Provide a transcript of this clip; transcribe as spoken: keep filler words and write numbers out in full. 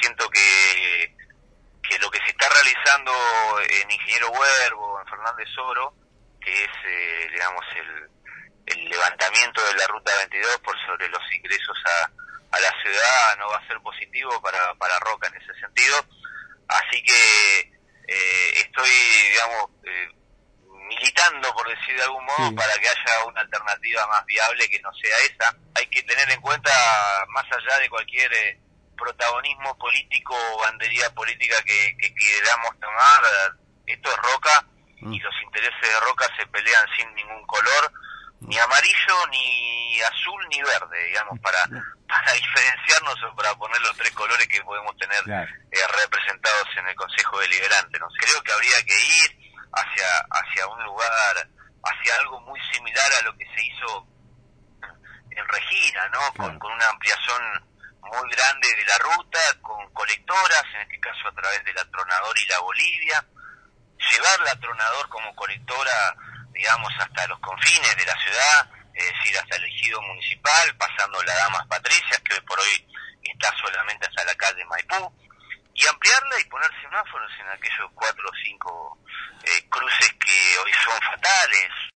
siento que, que lo que se está realizando en Ingeniero Huervo, en Fernández Oro, que es, eh, digamos, el, el levantamiento de la Ruta veintidós por sobre los ingresos a, a la ciudad, no va a ser positivo para, para Roca en ese sentido. Así que eh, estoy, digamos, eh, militando, por decir de algún modo, sí, para que haya una alternativa más viable que no sea esa. Hay que tener en cuenta, más allá de cualquier eh, protagonismo político o bandería política que, que queramos tomar, esto es Roca, mm. y los intereses de Roca se pelean sin ningún color, ni amarillo, ni azul, ni verde, digamos, para, para diferenciarnos o para poner los tres colores que podemos tener, claro, eh, representados en el Consejo Deliberante, ¿no? Creo que habría que ir hacia hacia un lugar, hacia algo muy similar a lo que se hizo en Regina, ¿no? Claro. Con, con una ampliación muy grande de la ruta, con colectoras, en este caso a través de la Tronador y la Bolivia, llevar la Tronador como colectora, digamos, hasta los confines de la ciudad, es decir, hasta el ejido municipal, pasando la Damas Patricias, que hoy por hoy está solamente hasta la calle Maipú, y ampliarla y poner semáforos en aquellos cuatro o cinco eh, cruces que hoy son fatales,